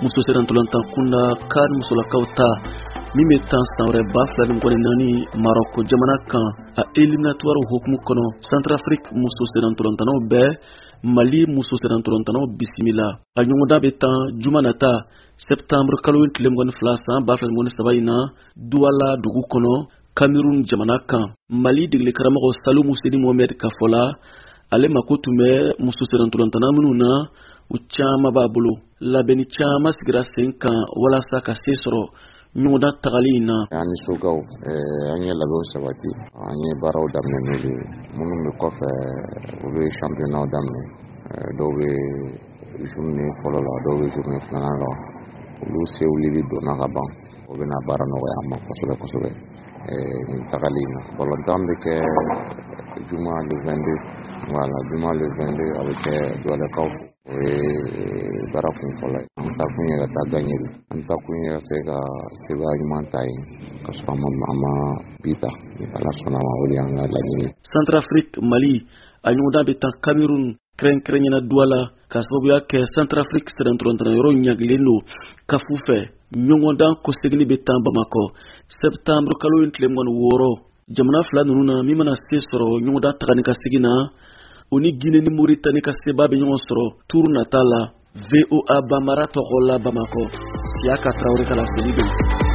muso sera ntolantan kunda kan musolakaw ta min bɛ tan san wɛrɛ 2024 Maroko jamana kan a eliminatoire hukumu kɔnɔ Centrafrique muso sera ntolantanaw bɛɛ Mali muso sera ntolantanaw bisimila a ɲɔgɔndan bɛ tan juma nata septembre kalo in tile 22 san 2023 in na Douala dugu kɔnɔ Cameroun jamana kan Mali degeli karamɔgɔ Salou Mouseni Mohamed Kafola ale mako tun bɛ muso sera ntolantana minnu na u caman b'a bolo labɛnni caman sigira sen kan walasa ka se sɔrɔ ɲɔgɔndan tagali in na. An ni sokaw an ye labɛnw sabati an ye baaraw daminɛ n'olu ye minnu bɛ kɔfɛ olu ye championnat daminɛ dɔw bɛ journée fɔlɔ la dɔw bɛ journée filanan la olu se wulili donna ka ban o bɛna baara nɔgɔya an ma kosɛbɛ kosɛbɛ nin tagali in na balontan bɛ kɛ juma le 22 voilà juma le 22 a bɛ kɛ Doualakaw o ye baara kun fɔlɔ ye an ta kun ye ka taa gagner an ta kun ye ka se ka seba ɲuman ta ye ka sɔrɔ a ma bita ala sɔnna ma o de y'an ka laɲini. Centrafrique Mali a ɲɔgɔndan bɛ taa Cameroun kɛrɛnkɛrɛnɲɛna Douala ka sababuya kɛ Centrafrique sera ntolantana yɔrɔ ɲagilen don kafu fɛ ɲɔgɔndan kɔsegini bɛ taa Bamakɔ septembre kalo in tile 16 jamana fila ninnu na min mana se sɔrɔ ɲɔgɔndan tagani ka segin na o ni Guinée ni Mauritanie ka seba bɛ ɲɔgɔn sɔrɔ tour nata la VOA Bambara tɔgɔ la Bamakɔ Siaka Traoré ka laseli don.